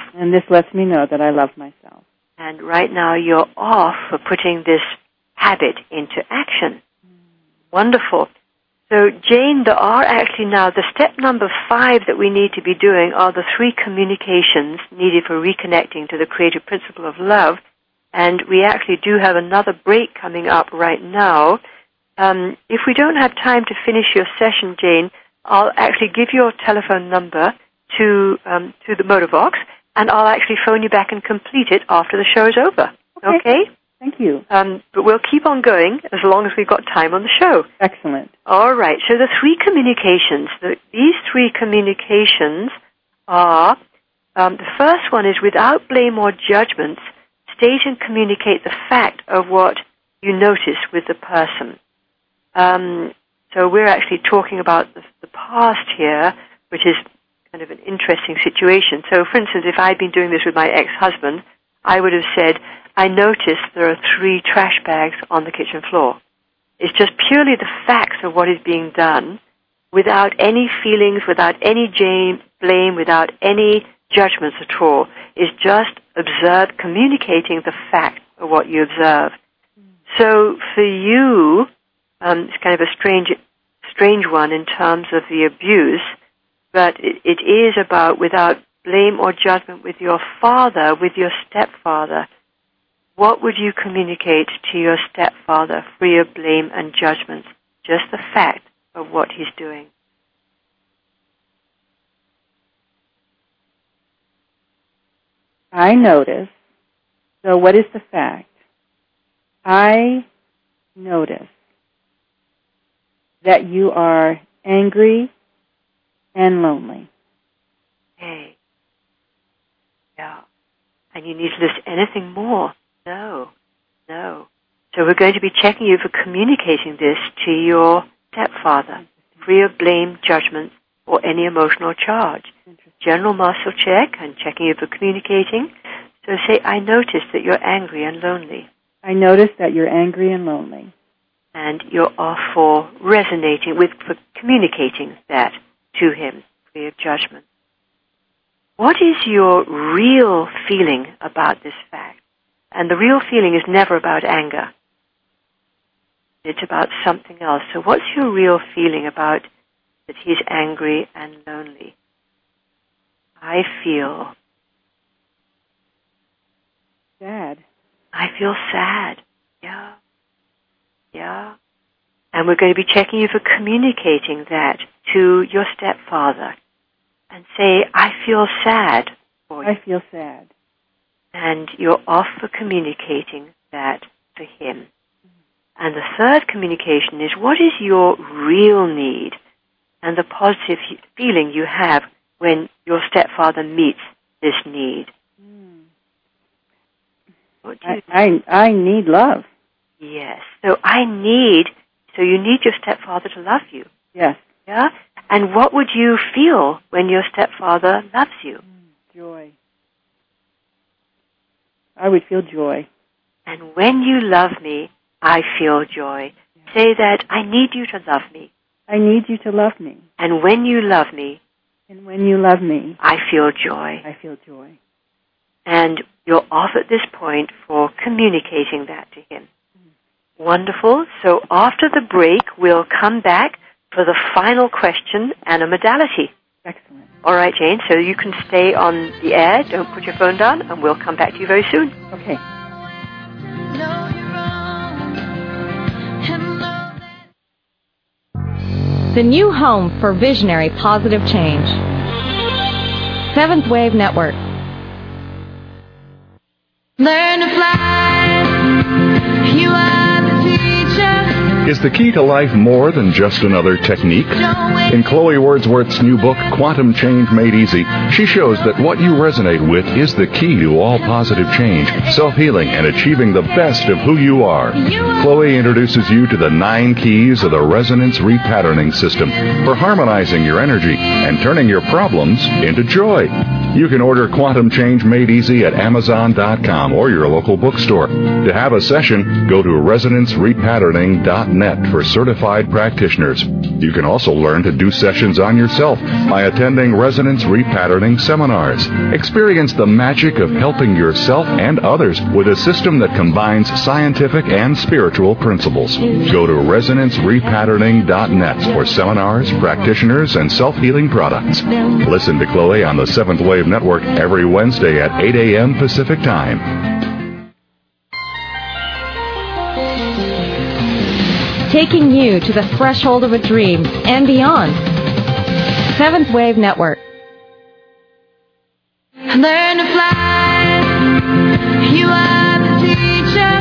D: And right now you're off for putting this habit into action. Wonderful. So, Jane, there are actually now, the step number 5 that we need to be doing are the 3 communications needed for reconnecting to the creative principle of love. And we actually do have another break coming up right now. If we don't have time to finish your session, Jane, I'll actually give your telephone number to the Motorvox, and I'll actually phone you back and complete it after the show is over. Okay?
G: Thank you.
D: But we'll keep on going as long as we've got time on the show.
G: Excellent.
D: All right. So the 3 communications, these 3 communications are, the first one is without blame or judgments, state and communicate the fact of what you notice with the person. So we're actually talking about the past here, which is kind of an interesting situation. So, for instance, if I'd been doing this with my ex-husband, I would have said, I noticed there are 3 trash bags on the kitchen floor. It's just purely the facts of what is being done, without any feelings, without any blame, without any judgments at all. It's just communicating the fact of what you observe. So for you, it's kind of a strange one in terms of the abuse, but it is about without blame or judgment with your father, with your stepfather. What would you communicate to your stepfather free of blame and judgment? Just the fact of what he's doing.
G: I notice. So what is the fact? I notice that you are angry and lonely.
D: Hey. Yeah. And you need to list anything more. No. So we're going to be checking you for communicating this to your stepfather, free of blame, judgment, or any emotional charge. General muscle check and checking you for communicating. So say, I notice that you're angry and lonely.
G: I notice that you're angry and lonely.
D: And you're off for for communicating that to him, free of judgment. What is your real feeling about this fact? And the real feeling is never about anger. It's about something else. So what's your real feeling about that he's angry and lonely? I feel
G: sad.
D: I feel sad. Yeah. And we're going to be checking you for communicating that to your stepfather. And say, I feel sad for you.
G: I feel sad.
D: And you're off for communicating that to him. And the third communication is, what is your real need and the positive feeling you have when your stepfather meets this need?
G: I need love.
D: Yes. So you need your stepfather to love you.
G: Yes.
D: Yeah? And what would you feel when your stepfather loves you?
G: Joy. I would feel joy.
D: And when you love me, I feel joy. Yes. Say that, I need you to love me.
G: I need you to love me.
D: And when you love me,
G: I
D: feel joy.
G: I feel joy.
D: And you're off at this point for communicating that to him. Wonderful. So after the break, we'll come back for the final question and a modality.
G: Excellent.
D: All right, Jane, so you can stay on the air. Don't put your phone down, and we'll come back to you very soon.
G: Okay.
A: The new home for visionary positive change. Seventh Wave Network.
B: Learn to fly. You are the teacher.
C: Is the key to life more than just another technique? In Chloe Wordsworth's new book, Quantum Change Made Easy, she shows that what you resonate with is the key to all positive change, self-healing, and achieving the best of who you are. Chloe introduces you to the 9 keys of the resonance repatterning system for harmonizing your energy and turning your problems into joy. You can order Quantum Change Made Easy at Amazon.com or your local bookstore. To have a session, go to resonancerepatterning.net for certified practitioners. You can also learn to do sessions on yourself by attending Resonance Repatterning seminars. Experience the magic of helping yourself and others with a system that combines scientific and spiritual principles. Go to resonancerepatterning.net for seminars, practitioners, and self-healing products. Listen to Chloe on the Seventh Wave Network every Wednesday at 8 a.m. Pacific Time.
A: Taking you to the threshold of a dream and beyond. Seventh Wave Network.
B: Learn to fly. You are the teacher.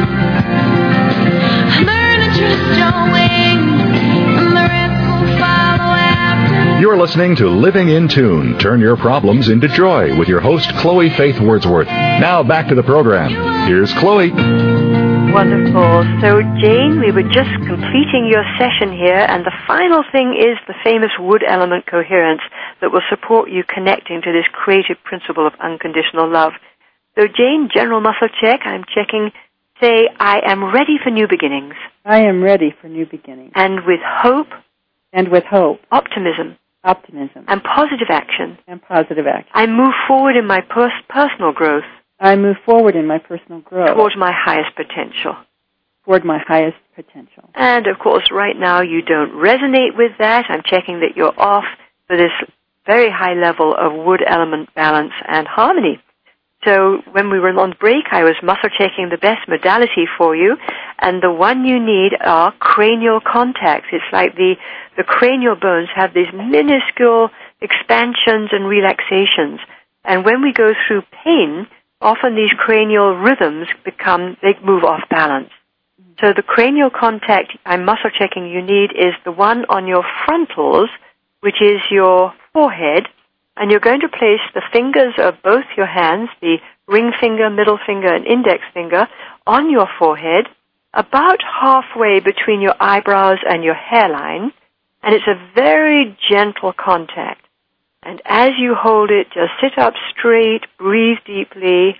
B: Learn to trust your wings, and the rest will follow after.
C: You're listening to Living in Tune. Turn your problems into joy with your host, Chloe Faith Wordsworth. Now back to the program. Here's Chloe.
D: Wonderful. So, Jane, we were just completing your session here, and the final thing is the famous wood element coherence that will support you connecting to this creative principle of unconditional love. So, Jane, general muscle check. I'm checking. Say, I am ready for new beginnings.
G: I am ready for new beginnings.
D: And with hope.
G: And with hope.
D: Optimism.
G: Optimism.
D: And positive action.
G: And positive action.
D: I move forward in my personal growth.
G: I move forward in my personal growth.
D: Towards my highest potential.
G: Toward my highest potential.
D: And, of course, right now you don't resonate with that. I'm checking that you're off for this very high level of wood element balance and harmony. So when we were on break, I was muscle checking the best modality for you, and the one you need are cranial contacts. It's like the cranial bones have these minuscule expansions and relaxations. And when we go through pain, often these cranial rhythms they move off balance. So the cranial contact I'm muscle checking you need is the one on your frontals, which is your forehead, and you're going to place the fingers of both your hands, the ring finger, middle finger, and index finger, on your forehead, about halfway between your eyebrows and your hairline, and it's a very gentle contact. And as you hold it, just sit up straight, breathe deeply.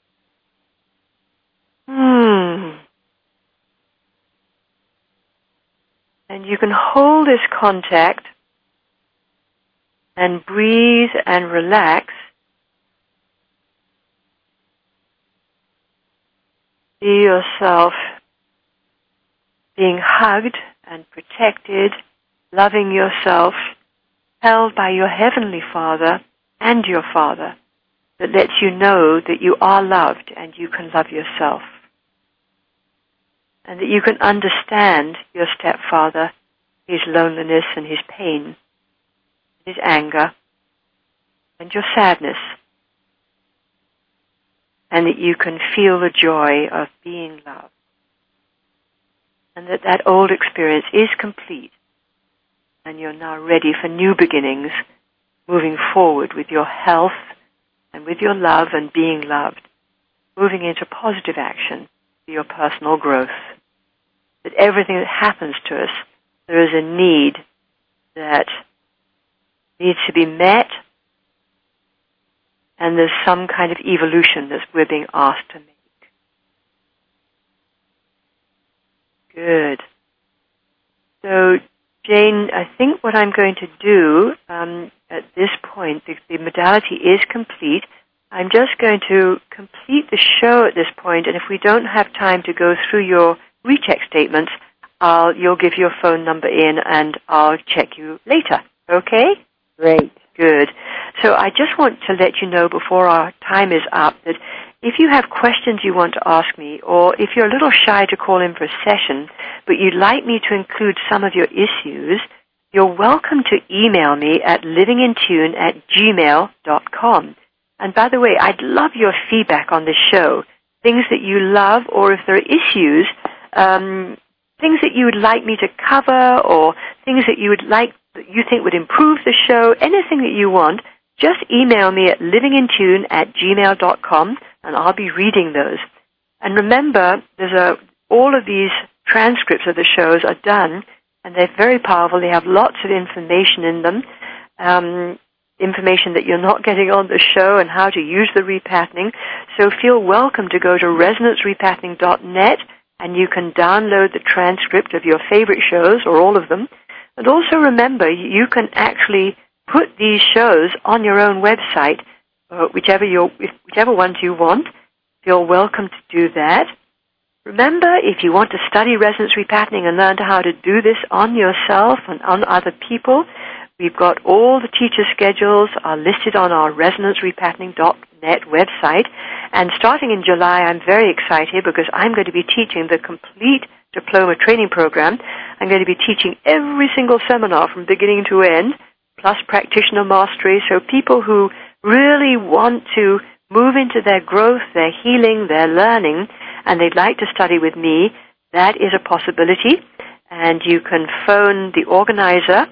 D: And you can hold this contact and breathe and relax. See yourself being hugged and protected, loving yourself, held by your Heavenly Father and your Father, that lets you know that you are loved and you can love yourself. And that you can understand your stepfather, his loneliness and his pain, his anger, and your sadness. And that you can feel the joy of being loved. And that old experience is complete. And you're now ready for new beginnings, moving forward with your health and with your love and being loved, moving into positive action for your personal growth. That everything that happens to us, there is a need that needs to be met, and there's some kind of evolution that we're being asked to make. Good. So, Jane, I think what I'm going to do at this point, the modality is complete. I'm just going to complete the show at this point, and if we don't have time to go through your recheck statements, you'll give your phone number in, and I'll check you later. Okay?
G: Great.
D: Good. So I just want to let you know before our time is up that if you have questions you want to ask me, or if you're a little shy to call in for a session, but you'd like me to include some of your issues, you're welcome to email me at livingintune@gmail.com. And by the way, I'd love your feedback on this show, things that you love, or if there are issues things that you would like me to cover or things that you would like that you think would improve the show, anything that you want, just email me at livingintune@gmail.com, and I'll be reading those. And remember, all of these transcripts of the shows are done, and they're very powerful. They have lots of information in them, information that you're not getting on the show and how to use the repatterning. So feel welcome to go to resonancerepatterning.net, and you can download the transcript of your favorite shows, or all of them. And also remember, you can actually put these shows on your own website, whichever ones you want. Feel welcome to do that. Remember, if you want to study resonance repatterning and learn how to do this on yourself and on other people, we've got all the teacher schedules are listed on our resonancerepatterning.net website. And starting in July, I'm very excited because I'm going to be teaching the complete diploma training program. I'm going to be teaching every single seminar from beginning to end, plus practitioner mastery. So people who really want to move into their growth, their healing, their learning, and they'd like to study with me, that is a possibility. And you can phone the organizer,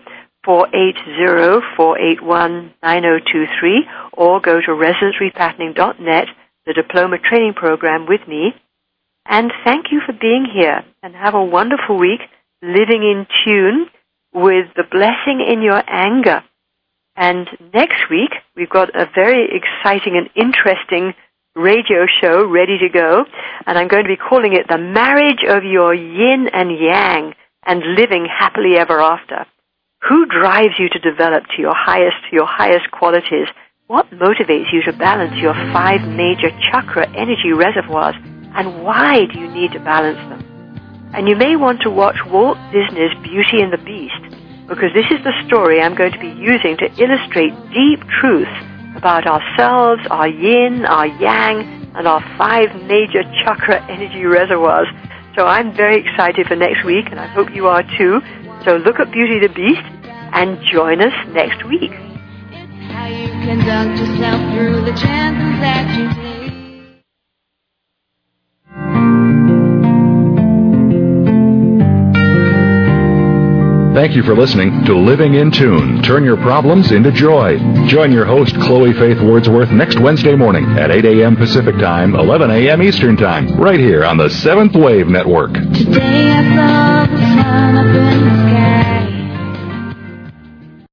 D: 480-481-9023, or go to resonancerepatterning.net, the diploma training program with me. And thank you for being here, and have a wonderful week living in tune with the blessing in your anger. And next week, we've got a very exciting and interesting radio show ready to go, and I'm going to be calling it The Marriage of Your Yin and Yang and Living Happily Ever After. Who drives you to develop to your highest qualities? What motivates you to balance your 5 major chakra energy reservoirs, and why do you need to balance them? And you may want to watch Walt Disney's Beauty and the Beast, because this is the story I'm going to be using to illustrate deep truths about ourselves, our yin, our yang, and our 5 major chakra energy reservoirs. So I'm very excited for next week, and I hope you are too. So look at Beauty and the Beast and join us next week.
B: It's how you conduct yourself through the chances that you take.
C: Thank you for listening to Living in Tune. Turn your problems into joy. Join your host, Chloe Faith Wordsworth, next Wednesday morning at 8 a.m. Pacific Time, 11 a.m. Eastern Time, right here on the Seventh Wave Network.
B: Today I saw the sun up in the